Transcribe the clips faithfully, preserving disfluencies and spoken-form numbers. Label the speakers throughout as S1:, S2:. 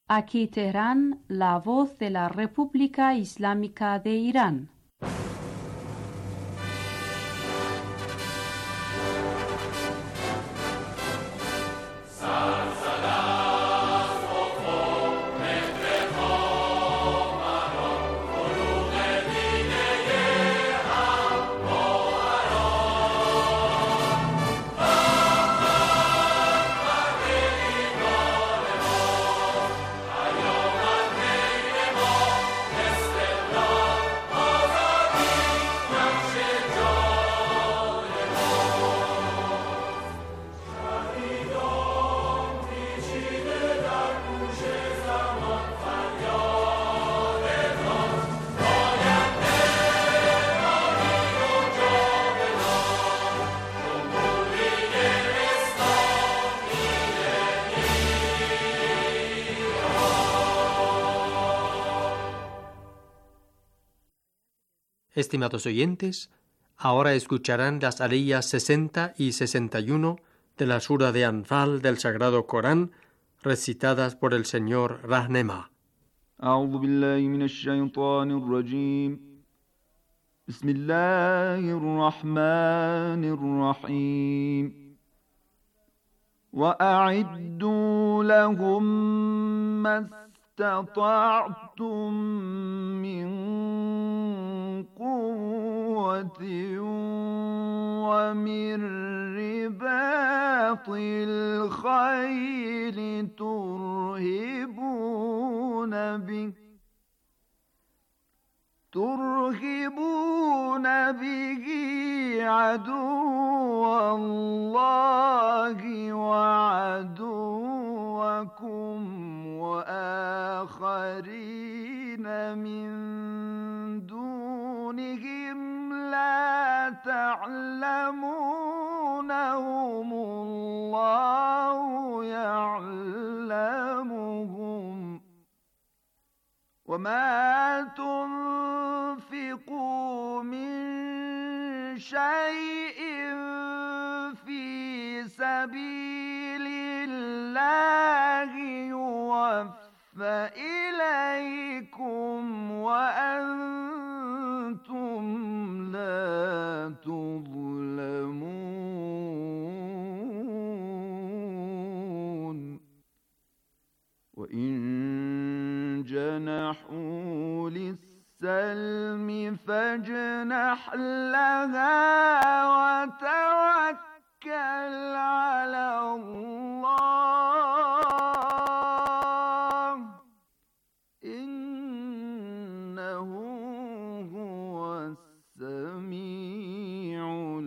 S1: Aquí Teherán, la voz de la República Islámica de Irán.
S2: Estimados oyentes, ahora escucharán las aleyas sesenta y sesenta y uno de la sura de Anfal del Sagrado Corán, recitadas por el señor Rahnema.
S3: أعوذ بالله من الشيطان الرجيم بسم الله الرحمن الرحيم وأعدوا لهم ما استطعتم من قوة ومن رباط الخيل ترهبون به ترهبون به عدو الله وعدوكم وآخرين من دونهم لا تعلمونهم الله يعلمهم وما تنفقوا من شيء في سبيل الله يوفى إليكم وأنتم لا تظلمون وإن جنحوا للسلم فاجنح لها وتوكل على الله إنه هو السميع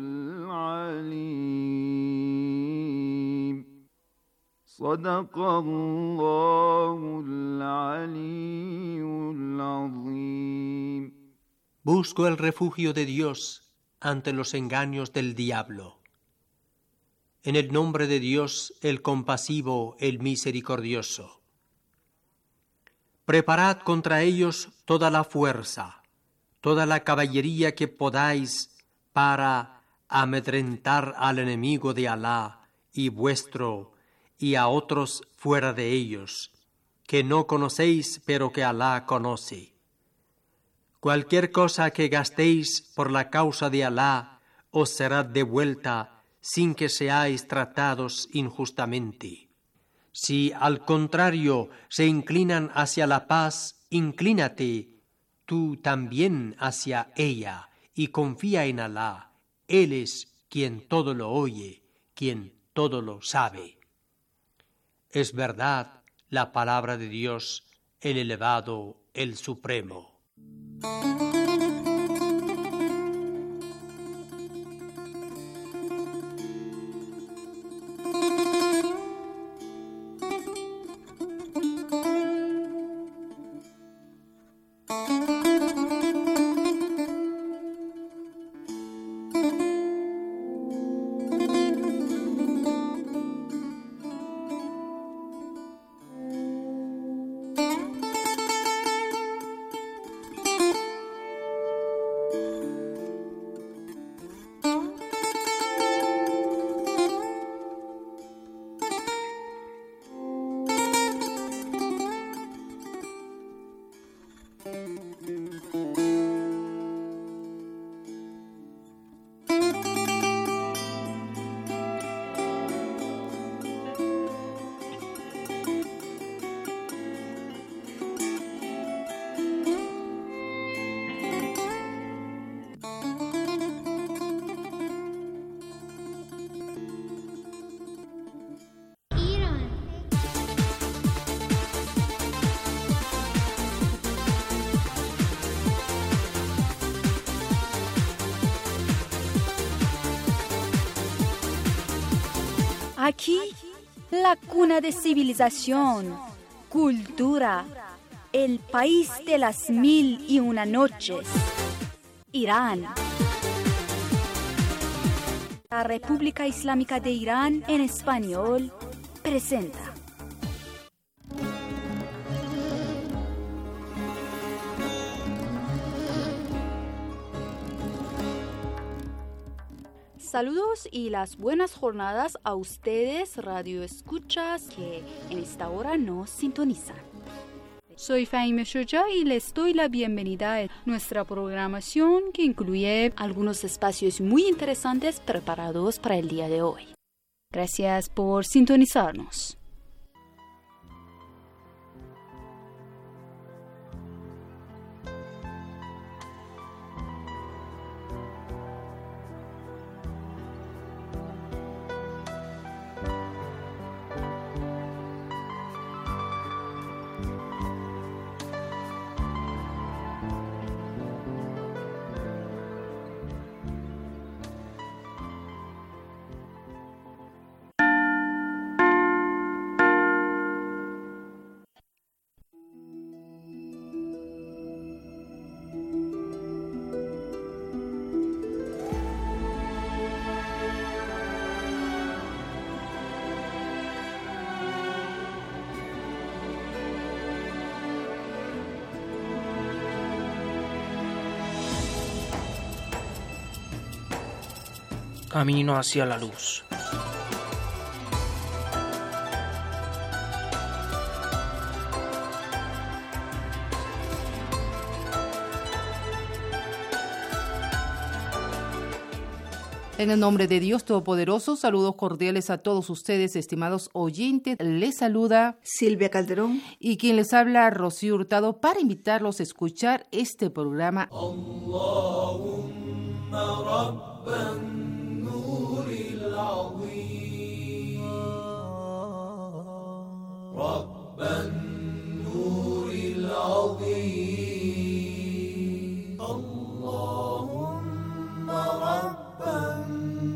S3: العليم صدق الله العلي العظيم.
S2: Busco el refugio de Dios ante los engaños del diablo. En el nombre de Dios, el compasivo, el misericordioso. Preparad contra ellos toda la fuerza, toda la caballería que podáis para amedrentar al enemigo de Alá y vuestro y a otros fuera de ellos, que no conocéis pero que Alá conoce. Cualquier cosa que gastéis por la causa de Alá os será devuelta sin que seáis tratados injustamente. Si al contrario se inclinan hacia la paz, inclínate tú también hacia ella y confía en Alá. Él es quien todo lo oye, quien todo lo sabe. Es verdad la palabra de Dios, el elevado, el supremo.
S4: Aquí, la cuna de civilización, cultura, el país de las mil y una noches, Irán. La República Islámica de Irán en español presenta. Saludos y las buenas jornadas a ustedes, radio escuchas, que en esta hora nos sintonizan. Soy Fahime Shoja y les doy la bienvenida a nuestra programación que incluye algunos espacios muy interesantes preparados para el día de hoy. Gracias por sintonizarnos.
S5: Camino hacia la luz.
S6: En el nombre de Dios Todopoderoso, saludos cordiales a todos ustedes, estimados oyentes. Les saluda
S7: Silvia Calderón
S6: y quien les habla, Rocío Hurtado, para invitarlos a escuchar este programa. Allahumma Rabban Nuril Azim, Rabban Nuril Azim, Allahumma Rabban.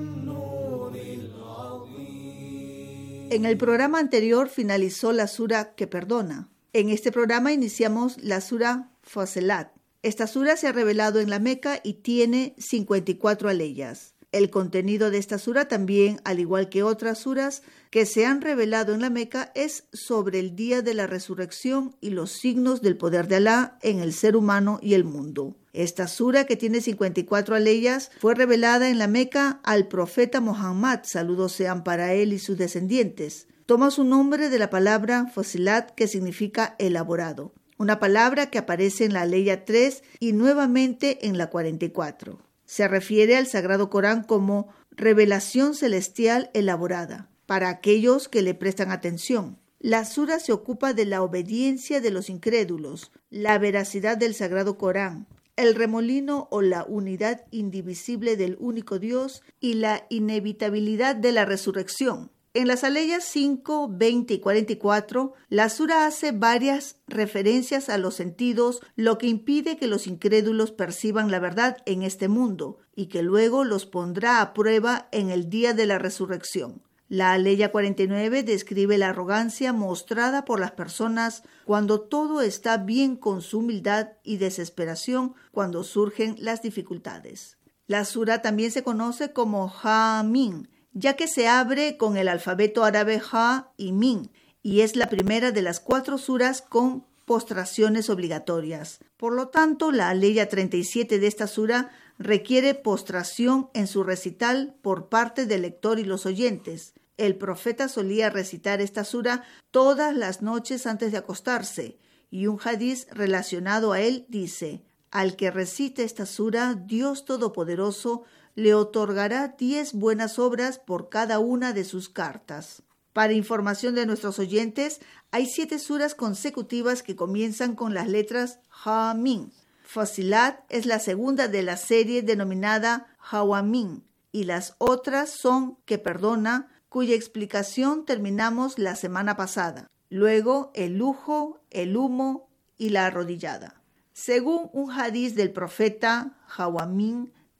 S7: En el programa anterior finalizó la sura que perdona. En este programa iniciamos la sura Fussilat. Esta sura se ha revelado en la Meca y tiene cincuenta y cuatro aleyas. El contenido de esta sura también, al igual que otras suras que se han revelado en la Meca, es sobre el día de la resurrección y los signos del poder de Alá en el ser humano y el mundo. Esta sura, que tiene cincuenta y cuatro aleyas, fue revelada en la Meca al profeta Muhammad, saludos sean para él y sus descendientes. Toma su nombre de la palabra Fussilat, que significa elaborado, una palabra que aparece en la aleya tres y nuevamente en la cuarenta y cuatro. Se refiere al Sagrado Corán como revelación celestial elaborada, para aquellos que le prestan atención. La sura se ocupa de la obediencia de los incrédulos, la veracidad del Sagrado Corán, el remolino o la unidad indivisible del único Dios y la inevitabilidad de la resurrección. En las aleyas cinco, veinte y cuarenta y cuatro, la sura hace varias referencias a los sentidos, lo que impide que los incrédulos perciban la verdad en este mundo y que luego los pondrá a prueba en el día de la resurrección. La aleya cuarenta y nueve describe la arrogancia mostrada por las personas cuando todo está bien con su humildad y desesperación cuando surgen las dificultades. La sura también se conoce como Ha-Min, ya que se abre con el alfabeto árabe Ha y Min, y es la primera de las cuatro suras con postraciones obligatorias. Por lo tanto, la aleya treinta y siete de esta sura requiere postración en su recital por parte del lector y los oyentes. El profeta solía recitar esta sura todas las noches antes de acostarse, y un hadiz relacionado a él dice: al que recite esta sura, Dios Todopoderoso le otorgará diez buenas obras por cada una de sus cartas. Para información de nuestros oyentes, hay siete suras consecutivas que comienzan con las letras Ha-Min. Fussilat es la segunda de la serie denominada Hawamin, y las otras son que perdona, cuya explicación terminamos la semana pasada. Luego, el lujo, el humo y la arrodillada. Según un hadiz del profeta, Hawamin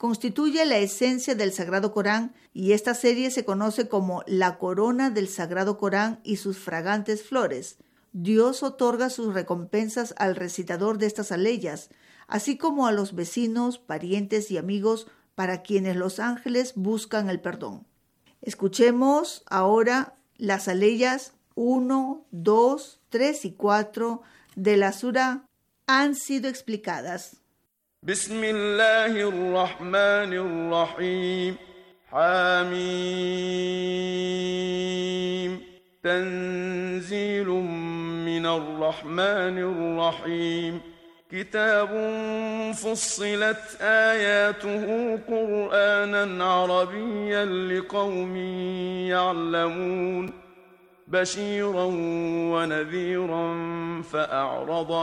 S7: constituye la esencia del Sagrado Corán y esta serie se conoce como la corona del Sagrado Corán y sus fragantes flores. Dios otorga sus recompensas al recitador de estas aleyas, así como a los vecinos, parientes y amigos para quienes los ángeles buscan el perdón. Escuchemos ahora las aleyas uno, dos, tres y cuatro de la sura han sido explicadas.
S3: Bismillahirrahmanirrahim. Hamim. Tanzilun minar rahmanir rahim. كتاب فصلت آياته قرآنا عربيا لقوم يعلمون بشيرا ونذيرا فأعرض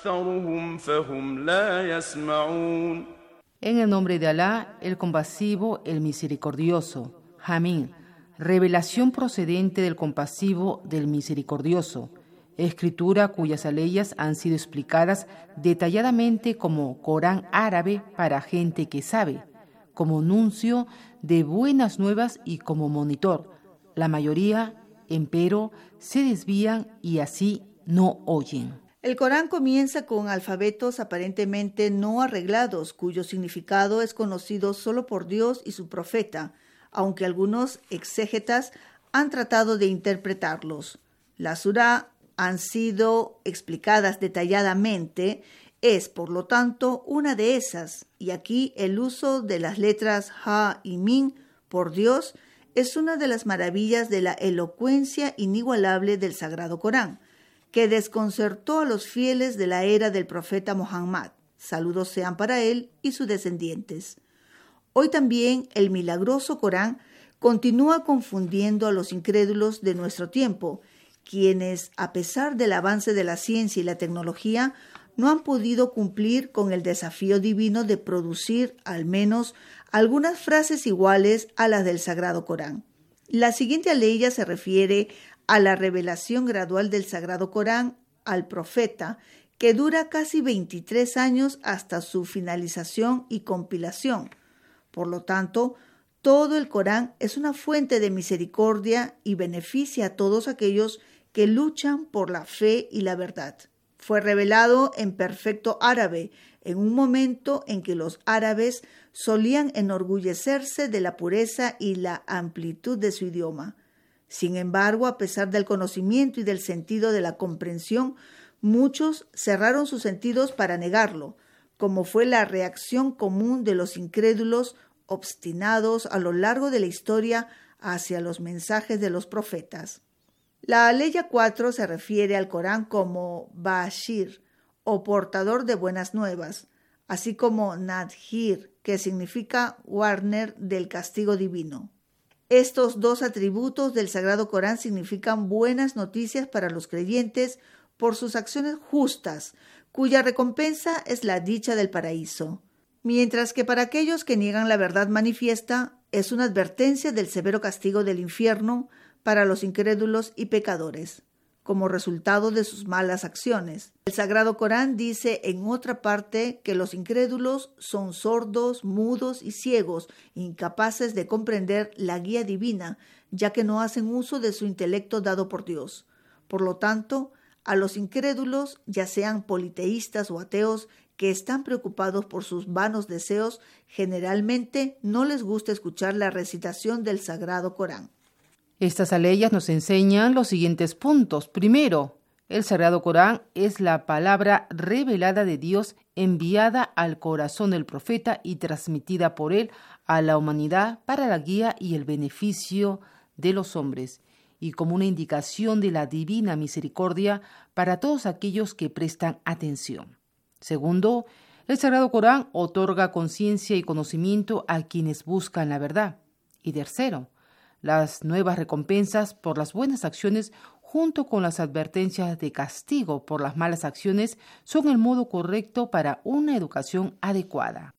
S3: أكثرهم فهم لا يسمعون.
S6: En el nombre de Alá, el compasivo, el misericordioso. Hamín, revelación procedente del compasivo, del misericordioso. Escritura cuyas aleyas han sido explicadas detalladamente como Corán árabe para gente que sabe, como nuncio de buenas nuevas y como monitor. La mayoría, empero, se desvían y así no oyen.
S7: El Corán comienza con alfabetos aparentemente no arreglados, cuyo significado es conocido solo por Dios y su profeta, aunque algunos exégetas han tratado de interpretarlos. La surá han sido explicadas detalladamente, es por lo tanto una de esas, y aquí el uso de las letras Ha y Min, por Dios, es una de las maravillas de la elocuencia inigualable del Sagrado Corán, que desconcertó a los fieles de la era del profeta Muhammad, saludos sean para él y sus descendientes. Hoy también el milagroso Corán continúa confundiendo a los incrédulos de nuestro tiempo, quienes, a pesar del avance de la ciencia y la tecnología, no han podido cumplir con el desafío divino de producir al menos algunas frases iguales a las del Sagrado Corán. La siguiente aleya se refiere a la revelación gradual del Sagrado Corán al profeta, que dura casi veintitrés años hasta su finalización y compilación. Por lo tanto, todo el Corán es una fuente de misericordia y beneficia a todos aquellos que luchan por la fe y la verdad. Fue revelado en perfecto árabe, en un momento en que los árabes solían enorgullecerse de la pureza y la amplitud de su idioma. Sin embargo, a pesar del conocimiento y del sentido de la comprensión, muchos cerraron sus sentidos para negarlo, como fue la reacción común de los incrédulos obstinados a lo largo de la historia hacia los mensajes de los profetas. La aleya cuatro se refiere al Corán como Bashir, o portador de buenas nuevas, así como Nadhir, que significa guarner del castigo divino. Estos dos atributos del Sagrado Corán significan buenas noticias para los creyentes por sus acciones justas, cuya recompensa es la dicha del paraíso, mientras que para aquellos que niegan la verdad manifiesta es una advertencia del severo castigo del infierno para los incrédulos y pecadores, como resultado de sus malas acciones. El Sagrado Corán dice en otra parte que los incrédulos son sordos, mudos y ciegos, incapaces de comprender la guía divina, ya que no hacen uso de su intelecto dado por Dios. Por lo tanto, a los incrédulos, ya sean politeístas o ateos, que están preocupados por sus vanos deseos, generalmente no les gusta escuchar la recitación del Sagrado Corán.
S6: Estas aleyas nos enseñan los siguientes puntos. Primero, el Sagrado Corán es la palabra revelada de Dios enviada al corazón del profeta y transmitida por él a la humanidad para la guía y el beneficio de los hombres, y como una indicación de la divina misericordia para todos aquellos que prestan atención. Segundo, el Sagrado Corán otorga conciencia y conocimiento a quienes buscan la verdad. Y tercero, las nuevas recompensas por las buenas acciones junto con las advertencias de castigo por las malas acciones son el modo correcto para una educación adecuada.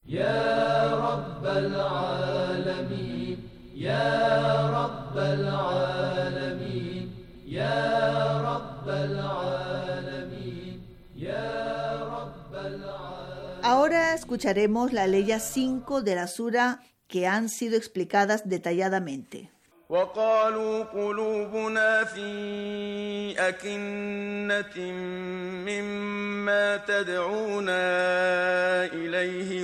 S6: Ya Rabbal Alamin, Ya Rabbal Alamin, Ya Rabbal Alamin, Ya Rabbal Alamin.
S7: Ahora escuchemos escucharemos la ley cinco de la sura que han sido explicadas detalladamente.
S3: وقالوا قلوبنا في أكنة مما تدعونا إليه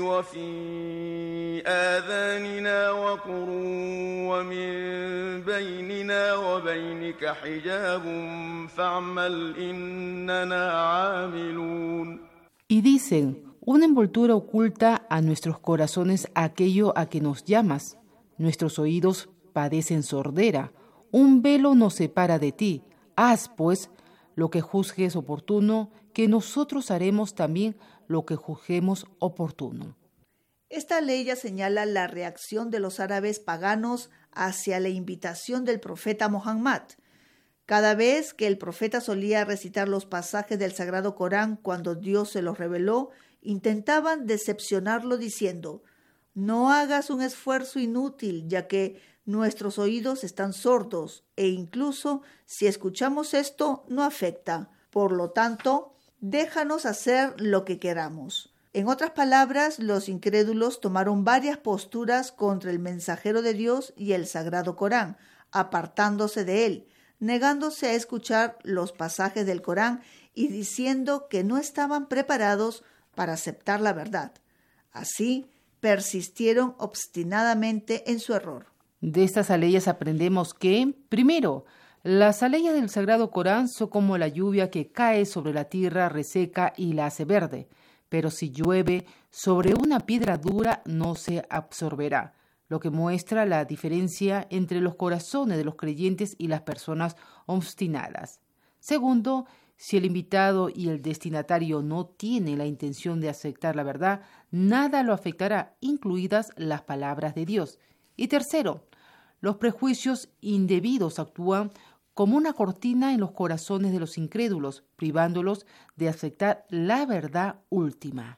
S3: وفي آذاننا وقر ومن بيننا وبينك حجاب فاعمل إننا عاملون.
S6: Y dicen, una envoltura oculta a nuestros corazones aquello a que nos llamas. Nuestros oídos padecen sordera. Un velo nos separa de ti. Haz, pues, lo que juzgues oportuno, que nosotros haremos también lo que juzguemos oportuno.
S7: Esta ley ya señala la reacción de los árabes paganos hacia la invitación del profeta Muhammad. Cada vez que el profeta solía recitar los pasajes del Sagrado Corán cuando Dios se los reveló, intentaban decepcionarlo diciendo: no hagas un esfuerzo inútil, ya que nuestros oídos están sordos e incluso si escuchamos esto no afecta. Por lo tanto, déjanos hacer lo que queramos. En otras palabras, los incrédulos tomaron varias posturas contra el mensajero de Dios y el Sagrado Corán, apartándose de él, negándose a escuchar los pasajes del Corán y diciendo que no estaban preparados para aceptar la verdad. Así, persistieron obstinadamente en su error.
S6: De estas aleyas aprendemos que, primero, las aleyas del Sagrado Corán son como la lluvia que cae sobre la tierra reseca y la hace verde, pero si llueve sobre una piedra dura no se absorberá, lo que muestra la diferencia entre los corazones de los creyentes y las personas obstinadas. Segundo, si el invitado y el destinatario no tienen la intención de aceptar la verdad, nada lo afectará, incluidas las palabras de Dios. Y tercero, los prejuicios indebidos actúan como una cortina en los corazones de los incrédulos, privándolos de aceptar la verdad última.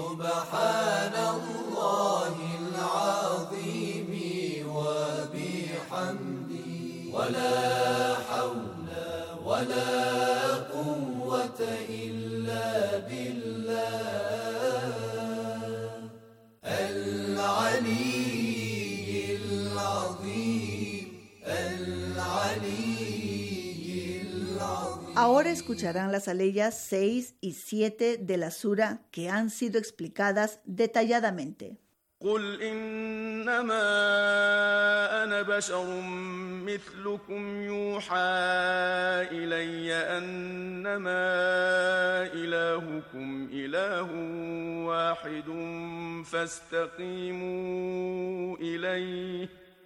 S7: Ahora escucharán las aleyas seis y siete de la sura que han sido explicadas detalladamente.
S3: قل إنما أنا بشر مثلكم يوحى إلي أنما إلهكم إله واحد فاستقيموا إليه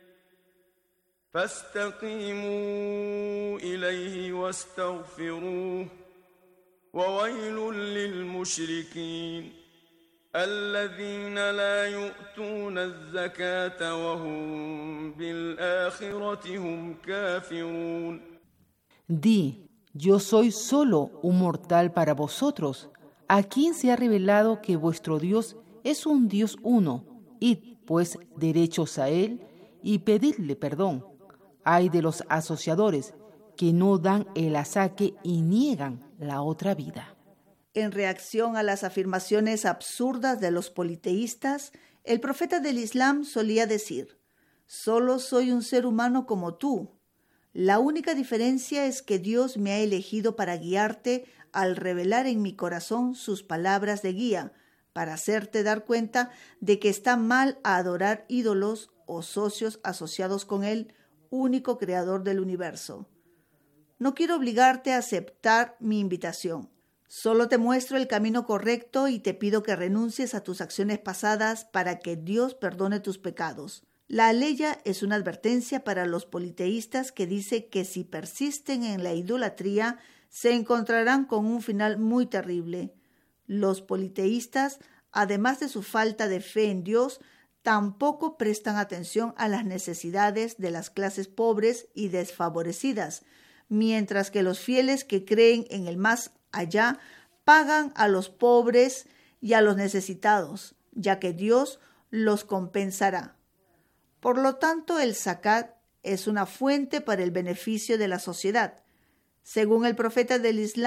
S3: فاستقيموا إليه واستغفروه وويل للمشركين الذين لا يؤتون الزكاة وهم بالآخرة هم كافرون.
S6: Di, yo soy solo un mortal para vosotros, a quien se ha revelado que vuestro Dios es un Dios uno. Id, pues, derechos a él y pedidle perdón. Ay de los asociadores que no dan el asaque y niegan la otra vida.
S7: En reacción a las afirmaciones absurdas de los politeístas, el profeta del Islam solía decir: solo soy un ser humano como tú. La única diferencia es que Dios me ha elegido para guiarte al revelar en mi corazón sus palabras de guía, para hacerte dar cuenta de que está mal adorar ídolos o socios asociados con Él, único creador del universo. No quiero obligarte a aceptar mi invitación. Solo te muestro el camino correcto y te pido que renuncies a tus acciones pasadas para que Dios perdone tus pecados. La aleya es una advertencia para los politeístas que dice que si persisten en la idolatría se encontrarán con un final muy terrible. Los politeístas, además de su falta de fe en Dios, tampoco prestan atención a las necesidades de las clases pobres y desfavorecidas, mientras que los fieles que creen en el más allá pagan a los pobres y a los necesitados, ya que Dios los compensará. Por lo tanto, el zakat es una fuente para el beneficio de la sociedad. Según el profeta del Islam,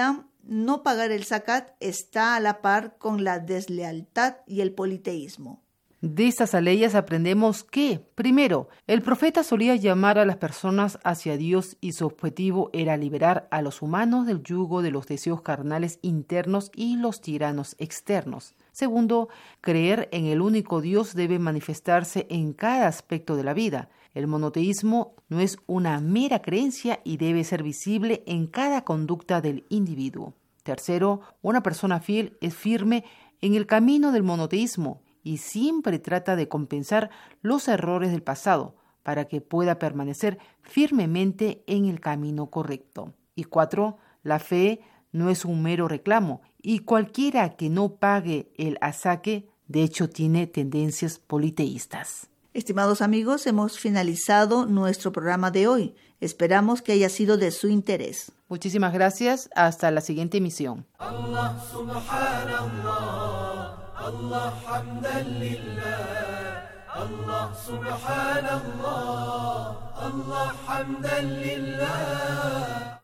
S7: no pagar el zakat está a la par con la deslealtad y el politeísmo.
S6: De estas aleyas aprendemos que, primero, el profeta solía llamar a las personas hacia Dios y su objetivo era liberar a los humanos del yugo de los deseos carnales internos y los tiranos externos. Segundo, creer en el único Dios debe manifestarse en cada aspecto de la vida. El monoteísmo no es una mera creencia y debe ser visible en cada conducta del individuo. Tercero, una persona fiel es firme en el camino del monoteísmo y siempre trata de compensar los errores del pasado para que pueda permanecer firmemente en el camino correcto. Y cuatro, la fe no es un mero reclamo y cualquiera que no pague el asaque, de hecho, tiene tendencias politeístas.
S7: Estimados amigos, hemos finalizado nuestro programa de hoy. Esperamos que haya sido de su interés.
S6: Muchísimas gracias. Hasta la siguiente emisión.
S5: Allah subhanallah, Allah hamdan lillah, Allah subhanallah, Allah hamdan lillah.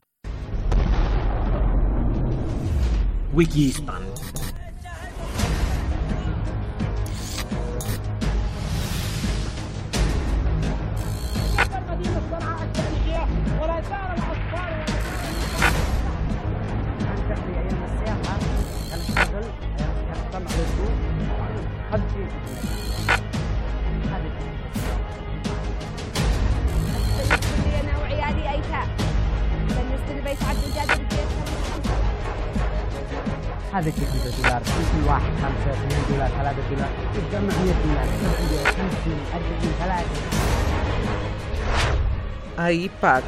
S8: Wikispan. هذا كيف دولار كل واحد خمسة اثنين دولار ثلاثة دولار تجمع مية دولار خمسين أربعين ثلاثة
S9: A I P A C.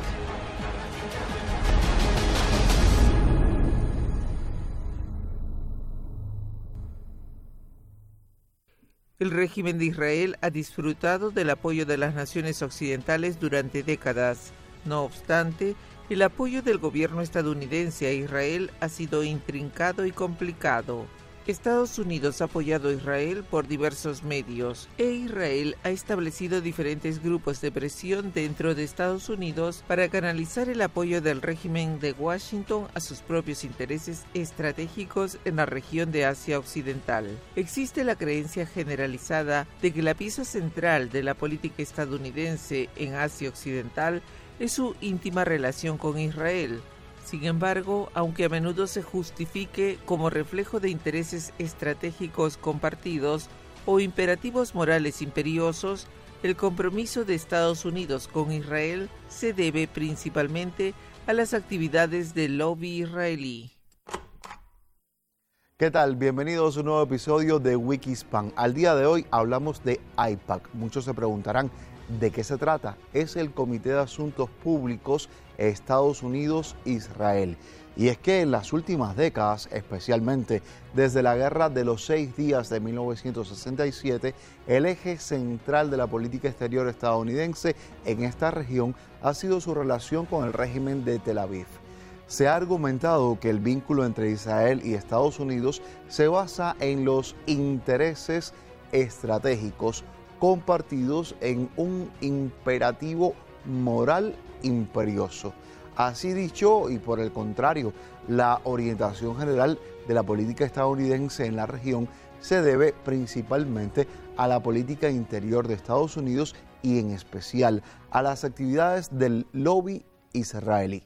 S9: El régimen de Israel ha disfrutado del apoyo de las naciones occidentales durante décadas. No obstante, el apoyo del gobierno estadounidense a Israel ha sido intrincado y complicado. Estados Unidos ha apoyado a Israel por diversos medios e Israel ha establecido diferentes grupos de presión dentro de Estados Unidos para canalizar el apoyo del régimen de Washington a sus propios intereses estratégicos en la región de Asia Occidental. Existe la creencia generalizada de que la pieza central de la política estadounidense en Asia Occidental es su íntima relación con Israel. Sin embargo, aunque a menudo se justifique como reflejo de intereses estratégicos compartidos o imperativos morales imperiosos, el compromiso de Estados Unidos con Israel se debe principalmente a las actividades del lobby israelí.
S10: ¿Qué tal? Bienvenidos a un nuevo episodio de Wikispan. Al día de hoy hablamos de I P A C. Muchos se preguntarán, ¿de qué se trata? Es el Comité de Asuntos Públicos Estados Unidos-Israel. Y es que en las últimas décadas, especialmente desde la Guerra de los Seis Días de mil novecientos sesenta y siete, el eje central de la política exterior estadounidense en esta región ha sido su relación con el régimen de Tel Aviv. Se ha argumentado que el vínculo entre Israel y Estados Unidos se basa en los intereses estratégicos compartidos en un imperativo moral imperioso. Así dicho, y por el contrario, la orientación general de la política estadounidense en la región se debe principalmente a la política interior de Estados Unidos y en especial a las actividades del lobby israelí.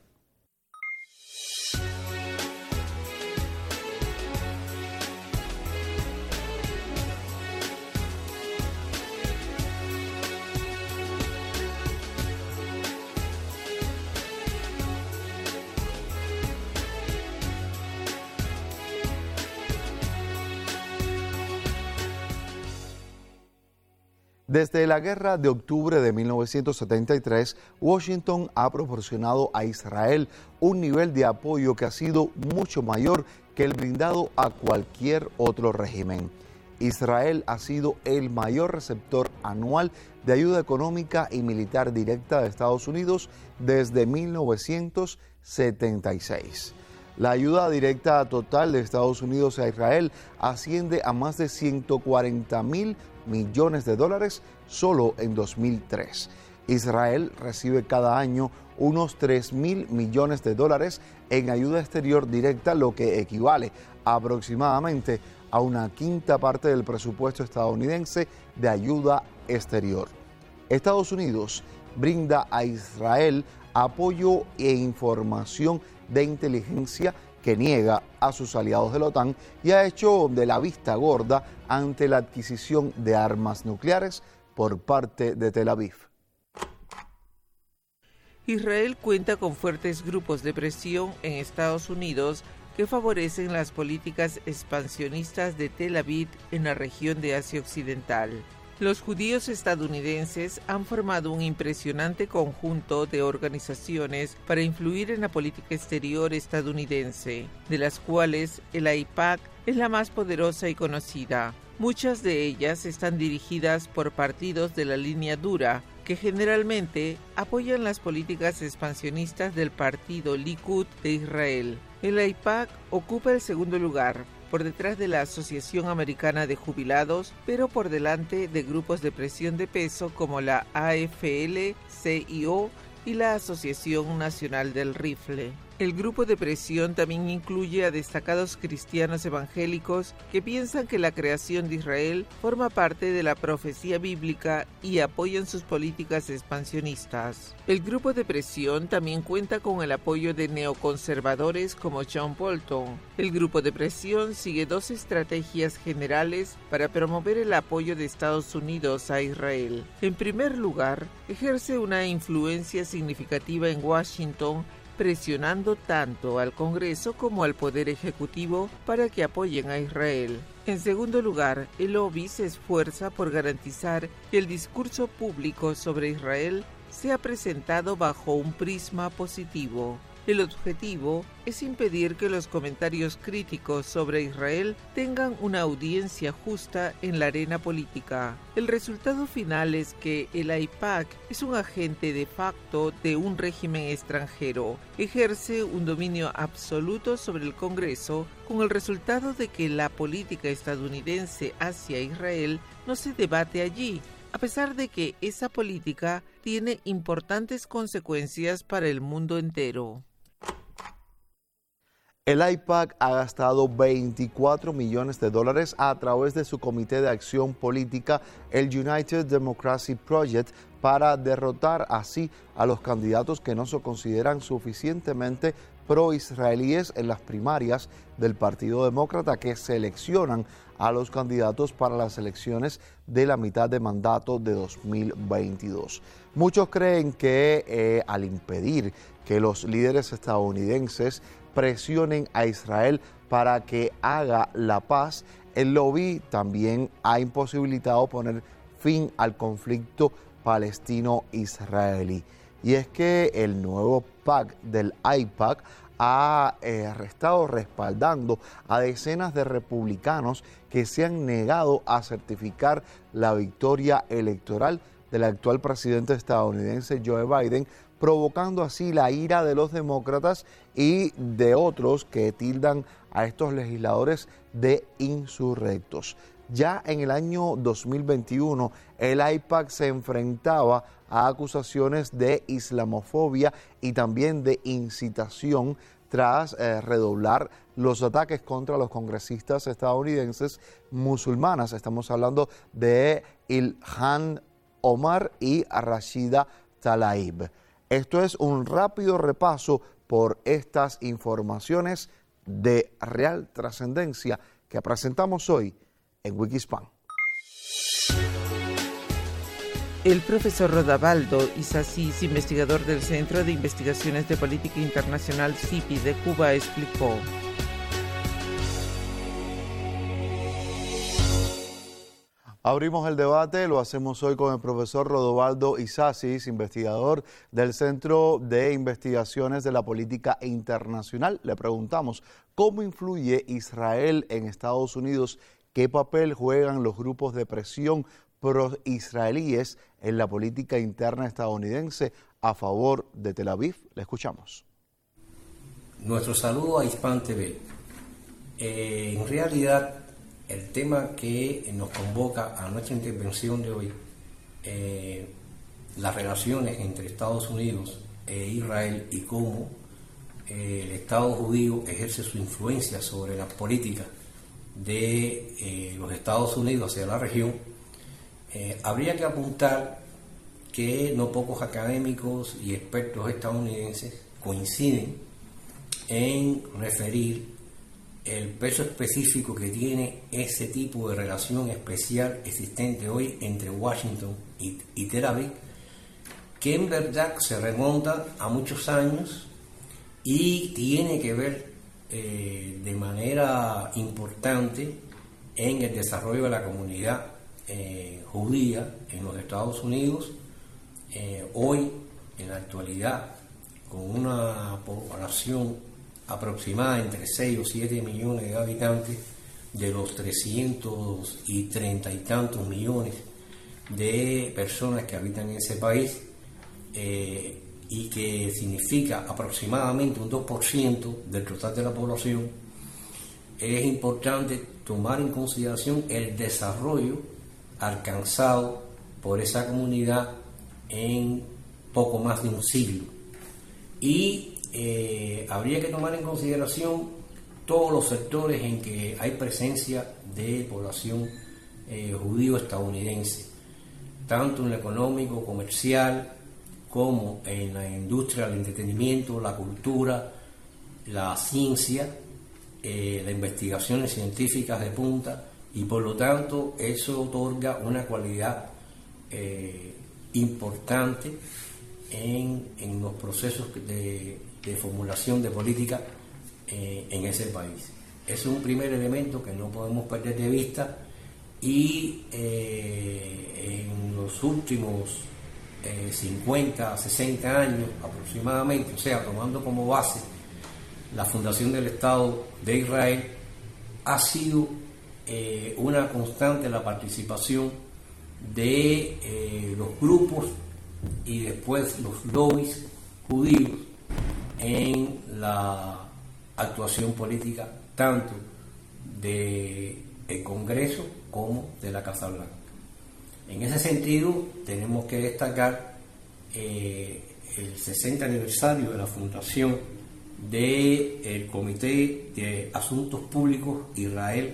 S10: Desde la Guerra de Octubre de mil novecientos setenta y tres, Washington ha proporcionado a Israel un nivel de apoyo que ha sido mucho mayor que el brindado a cualquier otro régimen. Israel ha sido el mayor receptor anual de ayuda económica y militar directa de Estados Unidos desde mil novecientos setenta y seis. La ayuda directa total de Estados Unidos a Israel asciende a más de ciento cuarenta mil millones de dólares solo en dos mil tres. Israel recibe cada año unos tres mil millones de dólares en ayuda exterior directa, lo que equivale aproximadamente a una quinta parte del presupuesto estadounidense de ayuda exterior. Estados Unidos brinda a Israel apoyo e información de inteligencia que niega a sus aliados de la OTAN y ha hecho de la vista gorda ante la adquisición de armas nucleares por parte de Tel Aviv.
S9: Israel cuenta con fuertes grupos de presión en Estados Unidos que favorecen las políticas expansionistas de Tel Aviv en la región de Asia Occidental. Los judíos estadounidenses han formado un impresionante conjunto de organizaciones para influir en la política exterior estadounidense, de las cuales el AIPAC es la más poderosa y conocida. Muchas de ellas están dirigidas por partidos de la línea dura, que generalmente apoyan las políticas expansionistas del partido Likud de Israel. El AIPAC ocupa el segundo lugar, por detrás de la Asociación Americana de Jubilados, pero por delante de grupos de presión de peso como la A F L C I O y la Asociación Nacional del Rifle. El grupo de presión también incluye a destacados cristianos evangélicos que piensan que la creación de Israel forma parte de la profecía bíblica y apoyan sus políticas expansionistas. El grupo de presión también cuenta con el apoyo de neoconservadores como John Bolton. El grupo de presión sigue dos estrategias generales para promover el apoyo de Estados Unidos a Israel. En primer lugar, ejerce una influencia significativa en Washington, presionando tanto al Congreso como al Poder Ejecutivo para que apoyen a Israel. En segundo lugar, el lobby se esfuerza por garantizar que el discurso público sobre Israel sea presentado bajo un prisma positivo. El objetivo es impedir que los comentarios críticos sobre Israel tengan una audiencia justa en la arena política. El resultado final es que el AIPAC es un agente de facto de un régimen extranjero, ejerce un dominio absoluto sobre el Congreso, con el resultado de que la política estadounidense hacia Israel no se debate allí, a pesar de que esa política tiene importantes consecuencias para el mundo entero.
S10: El AIPAC ha gastado veinticuatro millones de dólares a través de su comité de acción política, el United Democracy Project, para derrotar así a los candidatos que no se consideran suficientemente pro-israelíes en las primarias del Partido Demócrata, que seleccionan a los candidatos para las elecciones de la mitad de mandato de dos mil veintidós. Muchos creen que eh, al impedir que los líderes estadounidenses presionen a Israel para que haga la paz, el lobby también ha imposibilitado poner fin al conflicto palestino-israelí. Y es que el nuevo PAC del AIPAC ha eh, estado respaldando a decenas de republicanos que se han negado a certificar la victoria electoral del actual presidente estadounidense Joe Biden, provocando así la ira de los demócratas y de otros que tildan a estos legisladores de insurrectos. Ya en el año dos mil veintiuno, el AIPAC se enfrentaba a acusaciones de islamofobia y también de incitación tras eh, redoblar los ataques contra los congresistas estadounidenses musulmanas. Estamos hablando de Ilhan Omar y Rashida Tlaib. Esto es un rápido repaso por estas informaciones de real trascendencia que presentamos hoy en Wikispan.
S9: El profesor Rodabaldo Isassis, investigador del Centro de Investigaciones de Política Internacional C I P I de Cuba, explicó.
S10: Abrimos el debate, lo hacemos hoy con el profesor Rodovaldo Isassis, investigador del Centro de Investigaciones de la Política Internacional. Le preguntamos, ¿cómo influye Israel en Estados Unidos? ¿Qué papel juegan los grupos de presión pro-israelíes en la política interna estadounidense a favor de Tel Aviv? Le escuchamos.
S11: Nuestro saludo a Hispan T V. Eh, en realidad, el tema que nos convoca a nuestra intervención de hoy eh, las relaciones entre Estados Unidos e Israel y cómo eh, el Estado judío ejerce su influencia sobre las políticas de eh, los Estados Unidos hacia la región, eh, habría que apuntar que no pocos académicos y expertos estadounidenses coinciden en referir el peso específico que tiene ese tipo de relación especial existente hoy entre Washington y, y Tel Aviv, que en verdad se remonta a muchos años y tiene que ver eh, de manera importante en el desarrollo de la comunidad eh, judía en los Estados Unidos. Eh, hoy, en la actualidad, con una población aproximada entre seis o siete millones de habitantes, de los trescientos y treinta y tantos millones de personas que habitan en ese país, eh, y que significa aproximadamente un dos por ciento del total de la población, es importante tomar en consideración el desarrollo alcanzado por esa comunidad en poco más de un siglo. Y eh, habría que tomar en consideración todos los sectores en que hay presencia de población eh, judío-estadounidense, tanto en lo económico, comercial, como en la industria del entretenimiento, la cultura, la ciencia, eh, las investigaciones científicas de punta, y por lo tanto eso otorga una cualidad eh, importante en, en los procesos de, de formulación de política eh, en ese país. Es un primer elemento que no podemos perder de vista, y eh, en los últimos eh, cincuenta, sesenta años aproximadamente, o sea, tomando como base la fundación del Estado de Israel, ha sido eh, una constante la participación de eh, los grupos y después los lobbies judíos en la actuación política tanto del Congreso como de la Casa Blanca. En ese sentido tenemos que destacar eh, el sesenta aniversario de la fundación del Comité de Asuntos Públicos Israel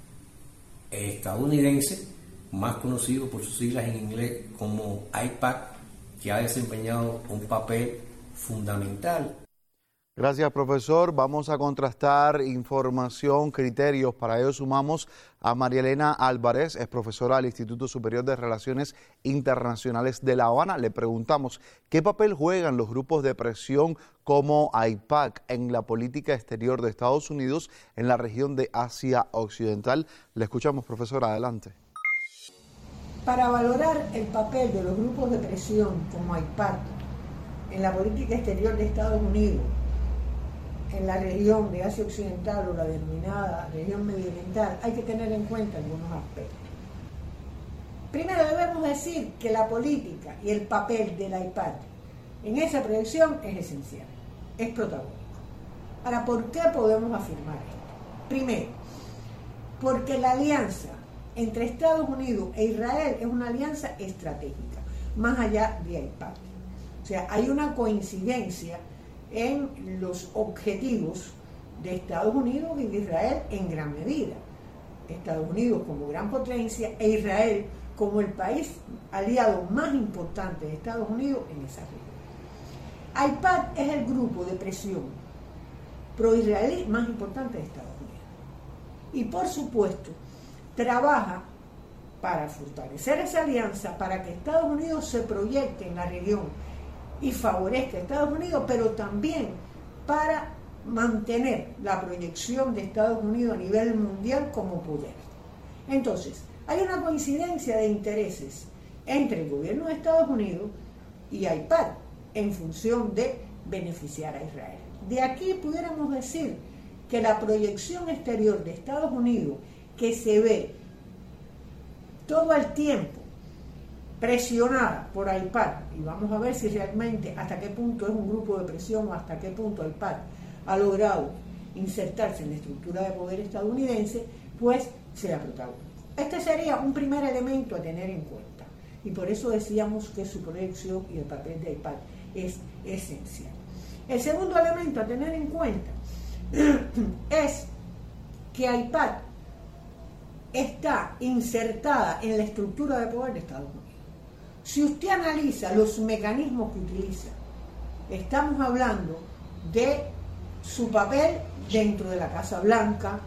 S11: estadounidense, más conocido por sus siglas en inglés como AIPAC, que ha desempeñado un papel fundamental.
S10: Gracias, profesor. Vamos a contrastar información, criterios. Para ello sumamos a María Elena Álvarez, es profesora del Instituto Superior de Relaciones Internacionales de La Habana. Le preguntamos qué papel juegan los grupos de presión como AIPAC en la política exterior de Estados Unidos en la región de Asia Occidental. Le escuchamos, profesora, adelante.
S12: Para valorar el papel de los grupos de presión como AIPAC en la política exterior de Estados Unidos en la región de Asia Occidental o la denominada región mediooriental, hay que tener en cuenta algunos aspectos. Primero debemos decir que la política y el papel de la AIPAC en esa proyección es esencial, es protagónico. Ahora, ¿por qué podemos afirmar esto? Primero, porque la alianza entre Estados Unidos e Israel es una alianza estratégica, más allá de AIPAC. O sea, hay una coincidencia en los objetivos de Estados Unidos y de Israel en gran medida. Estados Unidos como gran potencia e Israel como el país aliado más importante de Estados Unidos en esa región. AIPAC es el grupo de presión pro-israelí más importante de Estados Unidos. Y por supuesto, trabaja para fortalecer esa alianza, para que Estados Unidos se proyecte en la región y favorezca a Estados Unidos, pero también para mantener la proyección de Estados Unidos a nivel mundial como poder. Entonces, hay una coincidencia de intereses entre el gobierno de Estados Unidos y AIPAC en función de beneficiar a Israel. De aquí pudiéramos decir que la proyección exterior de Estados Unidos, que se ve todo el tiempo presionada por AIPAC, y vamos a ver si realmente hasta qué punto es un grupo de presión o hasta qué punto AIPAC ha logrado insertarse en la estructura de poder estadounidense, pues sea protagónico. Este sería un primer elemento a tener en cuenta. y por eso decíamos que su proyección y el papel de AIPAC es esencial. El segundo elemento a tener en cuenta es que AIPAC está insertada en la estructura de poder de Estados Unidos. Si usted analiza los mecanismos que utiliza, estamos hablando de su papel dentro de la Casa Blanca,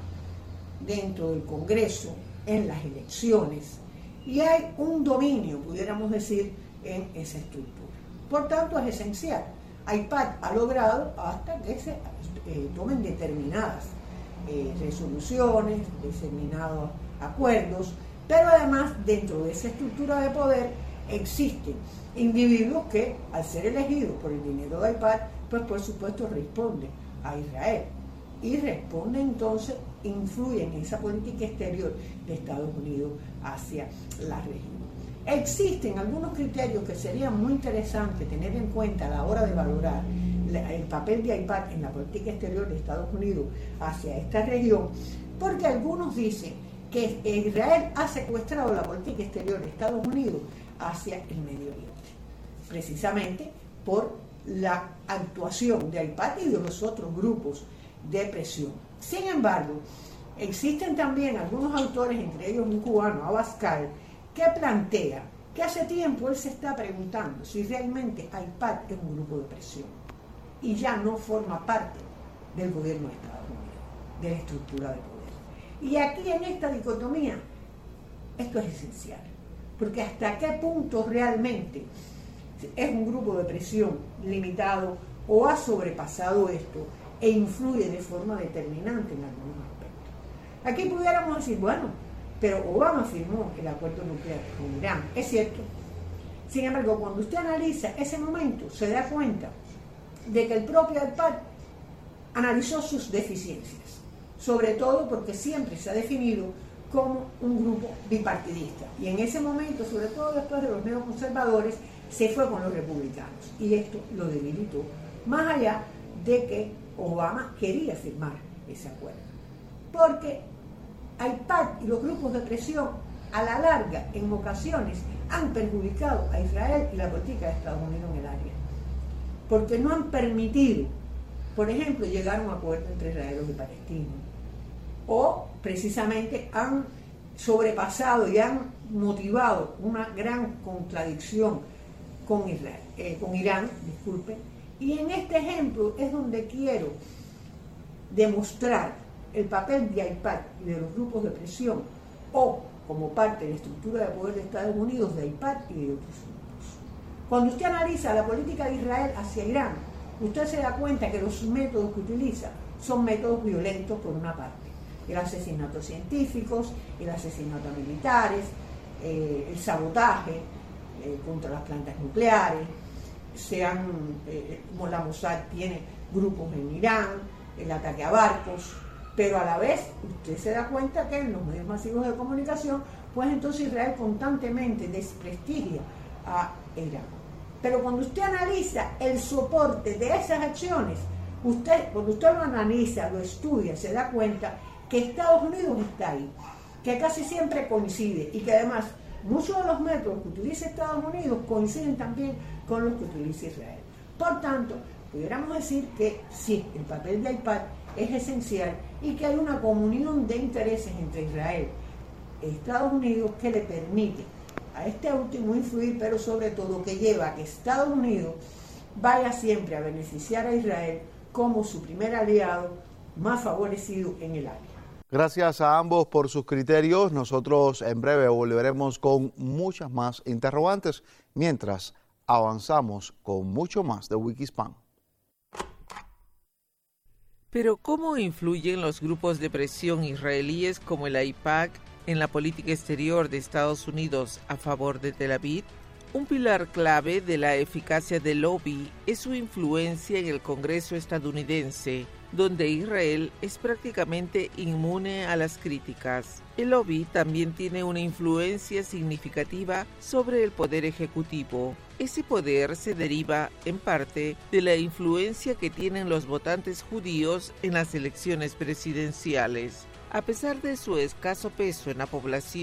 S12: dentro del Congreso, en las elecciones, y hay un dominio, pudiéramos decir, en esa estructura. Por tanto, es esencial. AIPAC ha logrado hasta que se eh, tomen determinadas eh, resoluciones, determinados acuerdos, pero además dentro de esa estructura de poder existen individuos que, al ser elegidos por el dinero de AIPAC, pues por supuesto responden a Israel y responden entonces, influyen en esa política exterior de Estados Unidos hacia la región. Existen algunos criterios que serían muy interesantes tener en cuenta a la hora de valorar el papel de AIPAC en la política exterior de Estados Unidos hacia esta región, porque algunos dicen que Israel ha secuestrado la política exterior de Estados Unidos hacia el Medio Oriente, precisamente por la actuación de AIPAC y de los otros grupos de presión. Sin embargo, existen también algunos autores, entre ellos un cubano, Abascal, que plantea que hace tiempo él se está preguntando si realmente AIPAC es un grupo de presión y ya no forma parte del gobierno de Estados Unidos, de la estructura de poder. Y aquí en esta dicotomía, esto es esencial, porque hasta qué punto realmente es un grupo de presión limitado o ha sobrepasado esto e influye de forma determinante en algunos aspectos. Aquí pudiéramos decir, bueno, pero Obama firmó el acuerdo nuclear con Irán, es cierto. Sin embargo, cuando usted analiza ese momento, se da cuenta de que el propio AIPAC analizó sus deficiencias, sobre todo porque siempre se ha definido como un grupo bipartidista. Y en ese momento, sobre todo después de los neoconservadores, se fue con los republicanos. Y esto lo debilitó, más allá de que Obama quería firmar ese acuerdo. Porque AIPAC y los grupos de presión, a la larga, en ocasiones, han perjudicado a Israel y la política de Estados Unidos en el área. Porque no han permitido, por ejemplo, llegar a un acuerdo entre israelíes y palestinos. O precisamente han sobrepasado y han motivado una gran contradicción con, Israel, eh, con Irán, disculpen. Y en este ejemplo es donde quiero demostrar el papel de AIPAC y de los grupos de presión, o como parte de la estructura de poder de Estados Unidos, de AIPAC y de otros grupos. Cuando usted analiza la política de Israel hacia Irán, usted se da cuenta que los métodos que utiliza son métodos violentos por una parte. El asesinato a científicos, el asesinato a militares, eh, el sabotaje eh, contra las plantas nucleares, sean, eh, como la Mossad tiene grupos en Irán, el ataque a barcos, pero a la vez usted se da cuenta que en los medios masivos de comunicación, pues entonces Israel constantemente desprestigia a Irán. Pero cuando usted analiza el soporte de esas acciones, usted, cuando usted lo analiza, lo estudia, se da cuenta que Estados Unidos está ahí, que casi siempre coincide y que además muchos de los métodos que utiliza Estados Unidos coinciden también con los que utiliza Israel. Por tanto, pudiéramos decir que sí, el papel de AIPAC es esencial y que hay una comunión de intereses entre Israel y Estados Unidos que le permite a este último influir, pero sobre todo que lleva a que Estados Unidos vaya siempre a beneficiar a Israel como su primer aliado más favorecido en el área.
S10: Gracias a ambos por sus criterios. Nosotros en breve volveremos con muchas más interrogantes mientras avanzamos con mucho más de Wikispan.
S9: Pero ¿cómo influyen los grupos de presión israelíes como el AIPAC en la política exterior de Estados Unidos a favor de Tel Aviv? Un pilar clave de la eficacia del lobby es su influencia en el Congreso estadounidense, donde Israel es prácticamente inmune a las críticas. El lobby también tiene una influencia significativa sobre el poder ejecutivo. Ese poder se deriva, en parte, de la influencia que tienen los votantes judíos en las elecciones presidenciales. A pesar de su escaso peso en la población,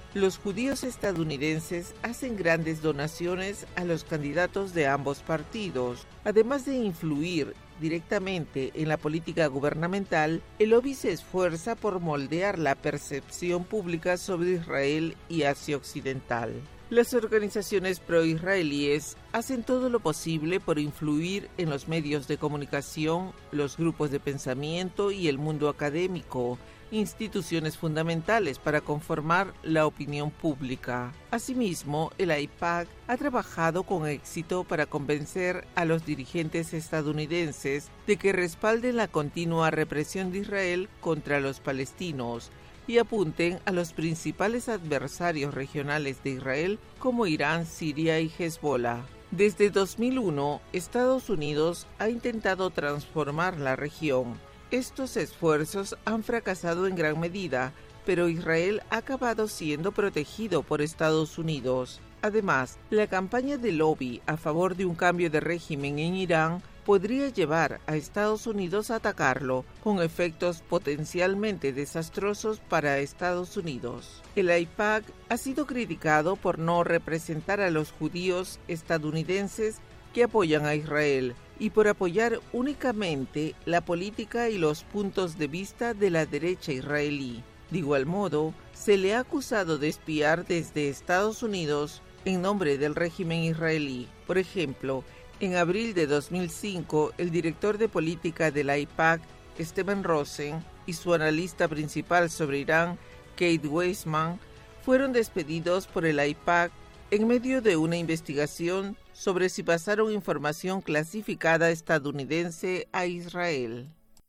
S9: Los judíos estadounidenses hacen grandes donaciones a los candidatos de ambos partidos. Además de influir directamente en la política gubernamental, el lobby se esfuerza por moldear la percepción pública sobre Israel y Asia Occidental. Las organizaciones pro-israelíes hacen todo lo posible por influir en los medios de comunicación, los grupos de pensamiento y el mundo académico, instituciones fundamentales para conformar la opinión pública. Asimismo, el AIPAC ha trabajado con éxito para convencer a los dirigentes estadounidenses de que respalden la continua represión de Israel contra los palestinos y apunten a los principales adversarios regionales de Israel como Irán, Siria y Hezbollah. Desde dos mil uno, Estados Unidos ha intentado transformar la región. Estos esfuerzos han fracasado en gran medida, pero Israel ha acabado siendo protegido por Estados Unidos. Además, la campaña de lobby a favor de un cambio de régimen en Irán podría llevar a Estados Unidos a atacarlo, con efectos potencialmente desastrosos para Estados Unidos. El AIPAC ha sido criticado por no representar a los judíos estadounidenses que apoyan a Israel y por apoyar únicamente la política y los puntos de vista de la derecha israelí. De igual modo, se le ha acusado de espiar desde Estados Unidos en nombre del régimen israelí. Por ejemplo, en abril de dos mil cinco, el director de política del AIPAC, Steven Rosen, y su analista principal sobre Irán, Kate Weissman, fueron despedidos por el AIPAC en medio de una investigación sobre si pasaron información clasificada estadounidense a Israel.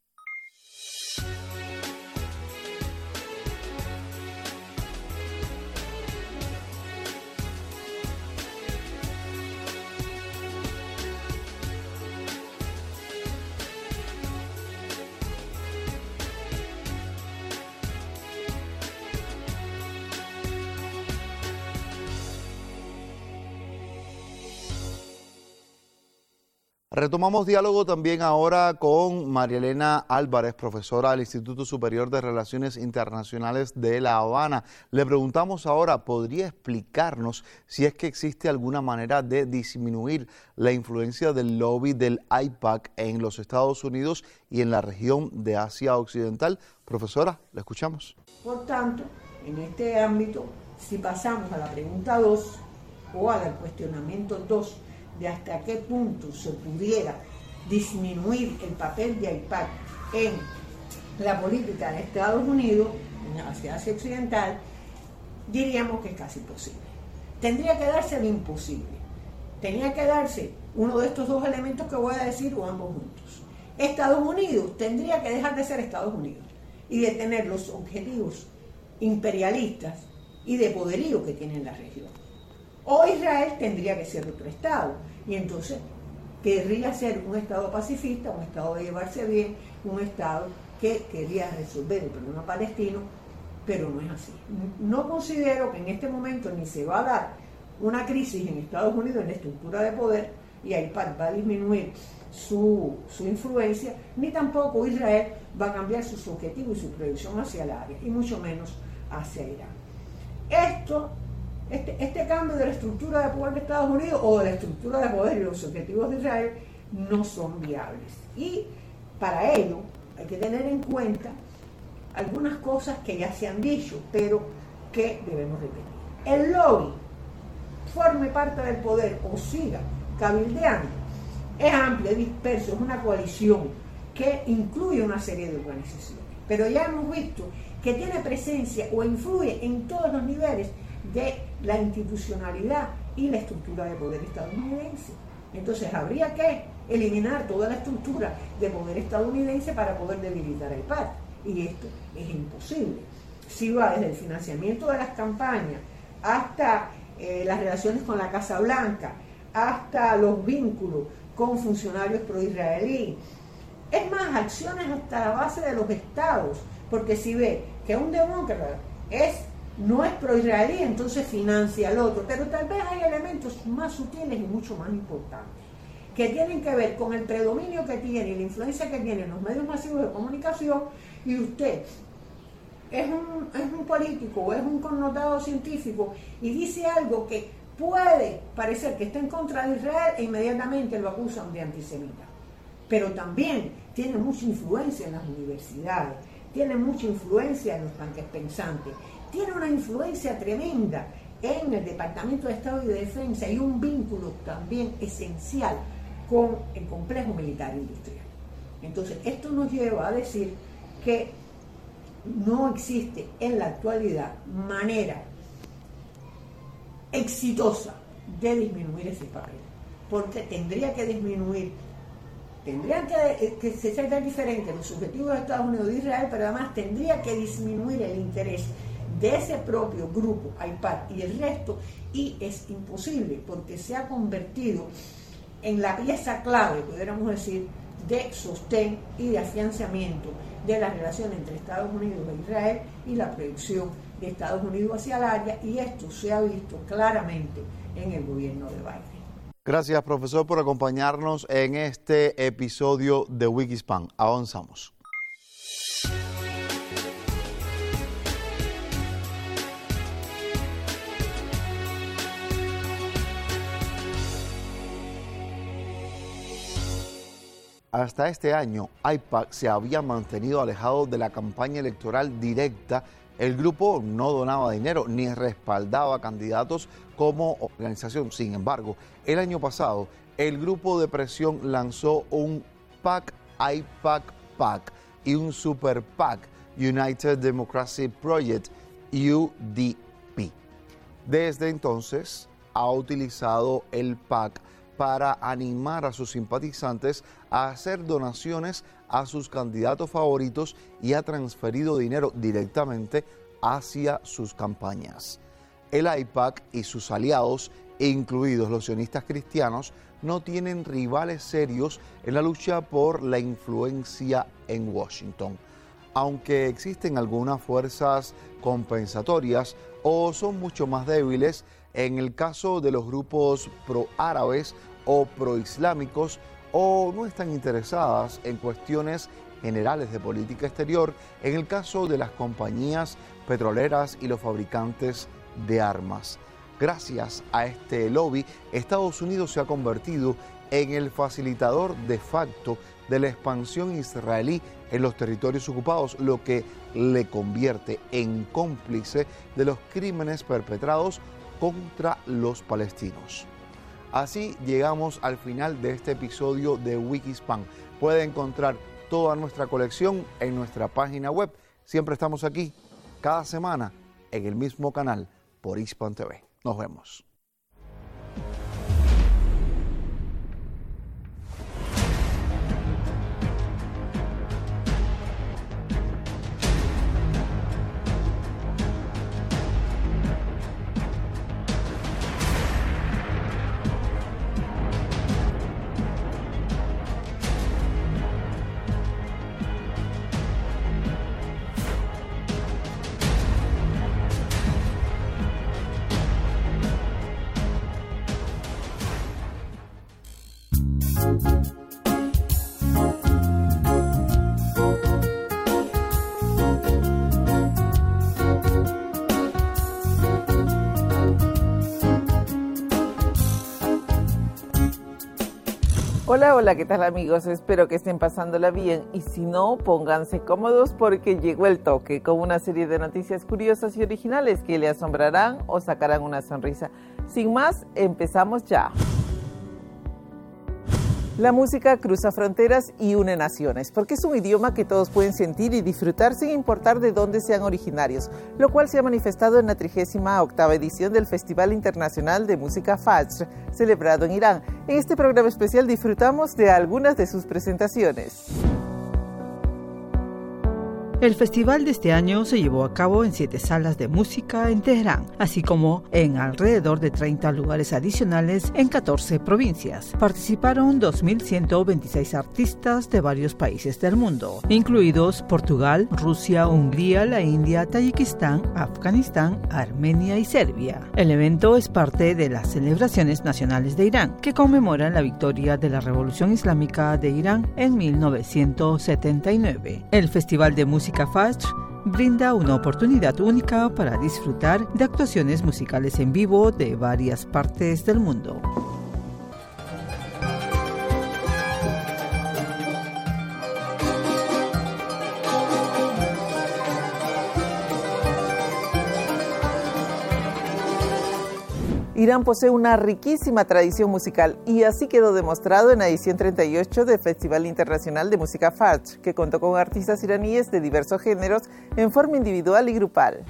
S10: Retomamos diálogo también ahora con María Elena Álvarez, profesora del Instituto Superior de Relaciones Internacionales de La Habana. Le preguntamos ahora, ¿podría explicarnos si es que existe alguna manera de disminuir la influencia del lobby del AIPAC en los Estados Unidos y en la región de Asia Occidental? Profesora, la escuchamos.
S12: Por tanto, en este ámbito, si pasamos a la pregunta dos o al cuestionamiento dos, de hasta qué punto se pudiera disminuir el papel de AIPAC en la política de Estados Unidos hacia Asia Occidental, diríamos que es casi imposible. Tendría que darse lo imposible. Tenía que darse uno de estos dos elementos que voy a decir o ambos juntos. Estados Unidos tendría que dejar de ser Estados Unidos y de tener los objetivos imperialistas y de poderío que tiene en la región. O Israel tendría que ser otro Estado, y entonces querría ser un Estado pacifista, un Estado de llevarse bien, un Estado que quería resolver el problema palestino, pero no es así. No considero que en este momento ni se va a dar una crisis en Estados Unidos en la estructura de poder, y AIPAC va a disminuir su, su influencia, ni tampoco Israel va a cambiar sus objetivos y su proyección hacia el área, y mucho menos hacia Irán. Esto Este, este cambio de la estructura de poder de Estados Unidos o de la estructura de poder y los objetivos de Israel no son viables. Y para ello hay que tener en cuenta algunas cosas que ya se han dicho, pero que debemos repetir. El lobby forme parte del poder o siga cabildeando, es amplio, es disperso, es una coalición que incluye una serie de organizaciones. Pero ya hemos visto que tiene presencia o influye en todos los niveles de la institucionalidad y la estructura de poder estadounidense. Entonces habría que eliminar toda la estructura de poder estadounidense para poder debilitar el AIPAC, y esto es imposible. Si va desde el financiamiento de las campañas hasta eh, las relaciones con la Casa Blanca, hasta los vínculos con funcionarios pro-israelí, es más, acciones hasta la base de los estados, porque si ve que un demócrata es no es pro-israelí, entonces financia al otro, pero tal vez hay elementos más sutiles y mucho más importantes, que tienen que ver con el predominio que tiene y la influencia que tienen los medios masivos de comunicación, y usted es un, es un político o es un connotado científico y dice algo que puede parecer que está en contra de Israel e inmediatamente lo acusan de antisemita. Pero también tiene mucha influencia en las universidades, tiene mucha influencia en los banques pensantes, tiene una influencia tremenda en el Departamento de Estado y de Defensa y un vínculo también esencial con el complejo militar industrial. Entonces, esto nos lleva a decir que no existe en la actualidad manera exitosa de disminuir ese papel, porque tendría que disminuir, tendrían que, que ser diferentes los objetivos de Estados Unidos y de Israel, pero además tendría que disminuir el interés de ese propio grupo, AIPAC y el resto, y es imposible porque se ha convertido en la pieza clave, pudiéramos decir, de sostén y de afianzamiento de la relación entre Estados Unidos e Israel y la proyección de Estados Unidos hacia el área, y esto se ha visto claramente en el gobierno de Biden.
S10: Gracias, profesor, por acompañarnos en este episodio de Wikispan. Avanzamos. Hasta este año, AIPAC se había mantenido alejado de la campaña electoral directa. El grupo no donaba dinero ni respaldaba candidatos como organización. Sin embargo, el año pasado, el grupo de presión lanzó un PAC, AIPAC-PAC, y un Super PAC, United Democracy Project, U D P. Desde entonces, ha utilizado el PAC para animar a sus simpatizantes a hacer donaciones a sus candidatos favoritos y ha transferido dinero directamente hacia sus campañas. El AIPAC y sus aliados, incluidos los sionistas cristianos, no tienen rivales serios en la lucha por la influencia en Washington. Aunque existen algunas fuerzas compensatorias o son mucho más débiles, en el caso de los grupos pro-árabes o pro-islámicos, o no están interesadas en cuestiones generales de política exterior, en el caso de las compañías petroleras y los fabricantes de armas. Gracias a este lobby, Estados Unidos se ha convertido en el facilitador de facto de la expansión israelí en los territorios ocupados, lo que le convierte en cómplice de los crímenes perpetrados contra los palestinos. Así llegamos al final de este episodio de Wikispan. Puede encontrar toda nuestra colección en nuestra página web. Siempre estamos aquí, cada semana, en el mismo canal, por Hispan T V. Nos vemos.
S9: Hola, hola, ¿qué tal amigos? Espero que estén pasándola bien y si no, pónganse cómodos porque llegó el toque con una serie de noticias curiosas y originales que le asombrarán o sacarán una sonrisa. Sin más, empezamos ya. La música cruza fronteras y une naciones, porque es un idioma que todos pueden sentir y disfrutar sin importar de dónde sean originarios, lo cual se ha manifestado en la trigésima octava edición del Festival Internacional de Música Fajr, celebrado en Irán. En este programa especial disfrutamos de algunas de sus presentaciones.
S13: El festival de este año se llevó a cabo en siete salas de música en Teherán, así como en alrededor de treinta lugares adicionales en catorce provincias. Participaron dos mil ciento veintiséis artistas de varios países del mundo, incluidos Portugal, Rusia, Hungría, la India, Tayikistán, Afganistán, Armenia y Serbia. El evento es parte de las celebraciones nacionales de Irán, que conmemoran la victoria de la Revolución Islámica de Irán en mil novecientos setenta y nueve. El Festival de Música Fajr brinda una oportunidad única para disfrutar de actuaciones musicales en vivo de varias partes del mundo.
S9: Irán posee una riquísima tradición musical y así quedó demostrado en la edición treinta y ocho del Festival Internacional de Música Fajr, que contó con artistas iraníes de diversos géneros en forma individual y grupal.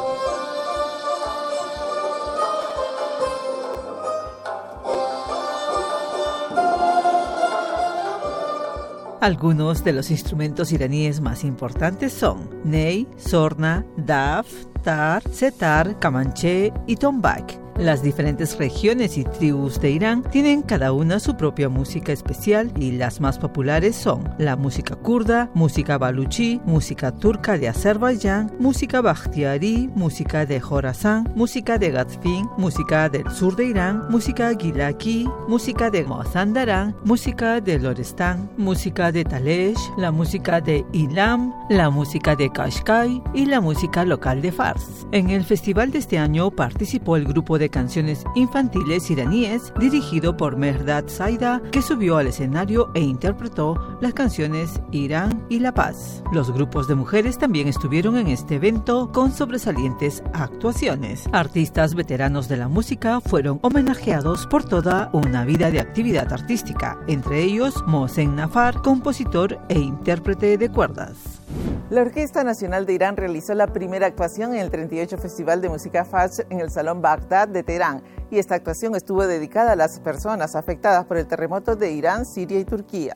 S13: Algunos de los instrumentos iraníes más importantes son ney, sorna, daf, tar, setar, kamanché y tombak. Las diferentes regiones y tribus de Irán tienen cada una su propia música especial y las más populares son la música kurda, música baluchí, música turca de Azerbaiyán, música bakhtiari, música de Jorasán, música de Gazfin, música del sur de Irán, música gilaki, música de Mazandarán, música de Lorestán, música de Talesh, la música de Ilam, la música de Qashqai y la música local de Fars. En el festival de este año participó el grupo de canciones infantiles iraníes dirigido por Mehrdad Saida, que subió al escenario e interpretó las canciones Irán y La Paz. Los grupos de mujeres también estuvieron en este evento con sobresalientes actuaciones. Artistas veteranos de la música fueron homenajeados por toda una vida de actividad artística, entre ellos Mohsen Nafar, compositor e intérprete de cuerdas.
S9: La Orquesta Nacional de Irán realizó la primera actuación en el treinta y ocho Festival de Música Fajr en el Salón Bagdad de Teherán, y esta actuación estuvo dedicada a las personas afectadas por el terremoto de Irán, Siria y Turquía.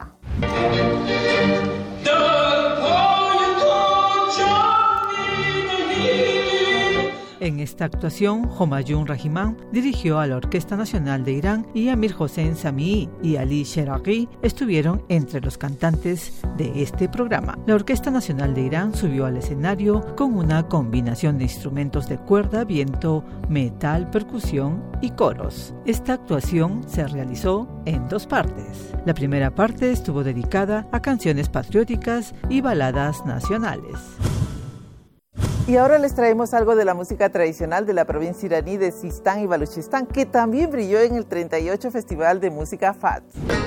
S13: En esta actuación, Homayun Rahimán dirigió a la Orquesta Nacional de Irán y Amir Hossein Samii y Ali Sheraghi estuvieron entre los cantantes de este programa. La Orquesta Nacional de Irán subió al escenario con una combinación de instrumentos de cuerda, viento, metal, percusión y coros. Esta actuación se realizó en dos partes. La primera parte estuvo dedicada a canciones patrióticas y baladas nacionales.
S9: Y ahora les traemos algo de la música tradicional de la provincia iraní de Sistán y Baluchistán, que también brilló en el treinta y ocho Festival de Música Fajr.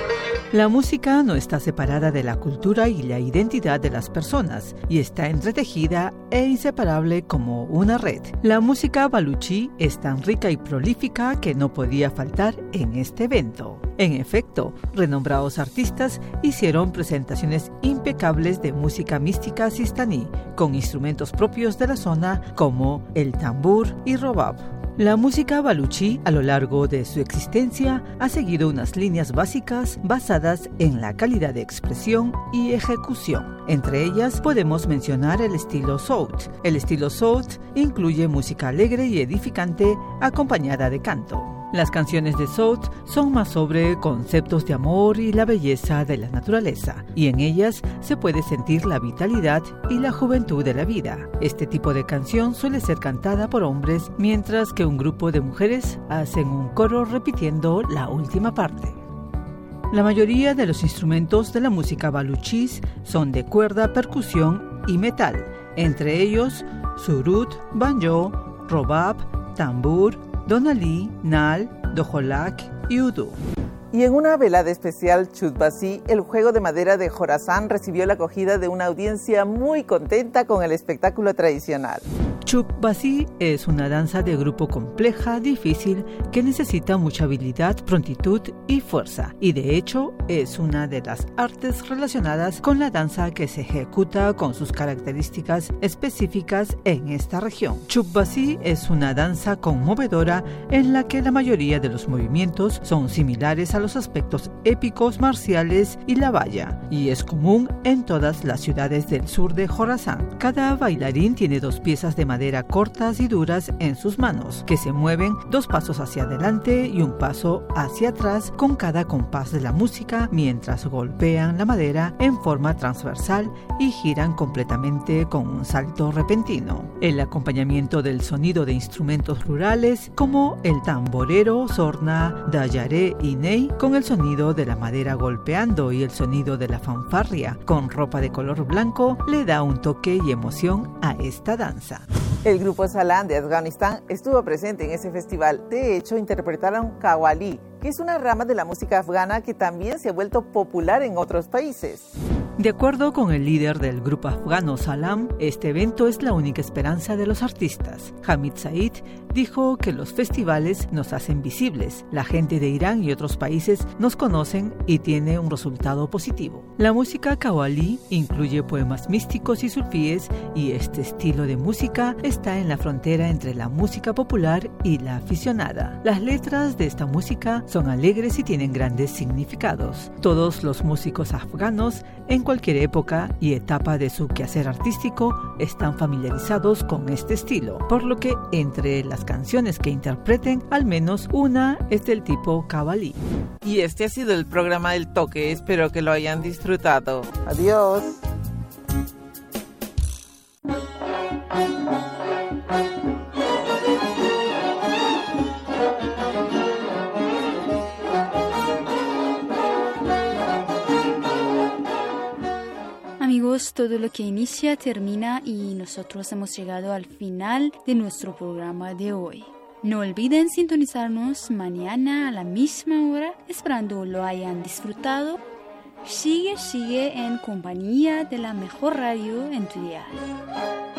S13: La música no está separada de la cultura y la identidad de las personas y está entretejida e inseparable como una red. La música baluchí es tan rica y prolífica que no podía faltar en este evento. En efecto, renombrados artistas hicieron presentaciones impecables de música mística sistaní, con instrumentos propios de la zona como el tambur y robab. La música baluchí a lo largo de su existencia ha seguido unas líneas básicas basadas en la calidad de expresión y ejecución. Entre ellas podemos mencionar el estilo sout. El estilo sout incluye música alegre y edificante acompañada de canto. Las canciones de sout son más sobre conceptos de amor y la belleza de la naturaleza, y en ellas se puede sentir la vitalidad y la juventud de la vida. Este tipo de canción suele ser cantada por hombres, mientras que un grupo de mujeres hacen un coro repitiendo la última parte. La mayoría de los instrumentos de la música baluchís son de cuerda, percusión y metal, entre ellos surut, banjo, robab, tambur, donalí, nal, dojolak y udú.
S9: Y en una velada especial Chutbasi, el juego de madera de Jorasán recibió la acogida de una audiencia muy contenta con el espectáculo tradicional.
S13: Chutbasi es una danza de grupo compleja, difícil, que necesita mucha habilidad, prontitud y fuerza, y de hecho es una de las artes relacionadas con la danza que se ejecuta con sus características específicas en esta región. Chutbasi es una danza conmovedora en la que la mayoría de los movimientos son similares a los aspectos épicos, marciales y la valla, y es común en todas las ciudades del sur de Jorasán. Cada bailarín tiene dos piezas de madera cortas y duras en sus manos, que se mueven dos pasos hacia adelante y un paso hacia atrás con cada compás de la música, mientras golpean la madera en forma transversal y giran completamente con un salto repentino. El acompañamiento del sonido de instrumentos rurales como el tamborero, sorna, dayaré y ney, con el sonido de la madera golpeando y el sonido de la fanfarria con ropa de color blanco, le da un toque y emoción a esta danza.
S9: El grupo Salam de Afganistán estuvo presente en ese festival. De hecho, interpretaron Qawwali, que es una rama de la música afgana que también se ha vuelto popular en otros países.
S13: De acuerdo con el líder del grupo afgano Salam, este evento es la única esperanza de los artistas. Hamid Said dijo que los festivales nos hacen visibles. La gente de Irán y otros países nos conocen y tiene un resultado positivo. La música Qawwali incluye poemas místicos y sufíes, y este estilo de música está en la frontera entre la música popular y la aficionada. Las letras de esta música son alegres y tienen grandes significados. Todos los músicos afganos en cualquier época y etapa de su quehacer artístico están familiarizados con este estilo, por lo que entre las canciones que interpreten, al menos una es del tipo Qawwali.
S9: Y este ha sido el programa del Toque, espero que lo hayan disfrutado. Adiós.
S4: Amigos, todo lo que inicia termina y nosotros hemos llegado al final de nuestro programa de hoy. No olviden sintonizarnos mañana a la misma hora, esperando lo hayan disfrutado. Sigue, sigue en compañía de la mejor radio en tu dial.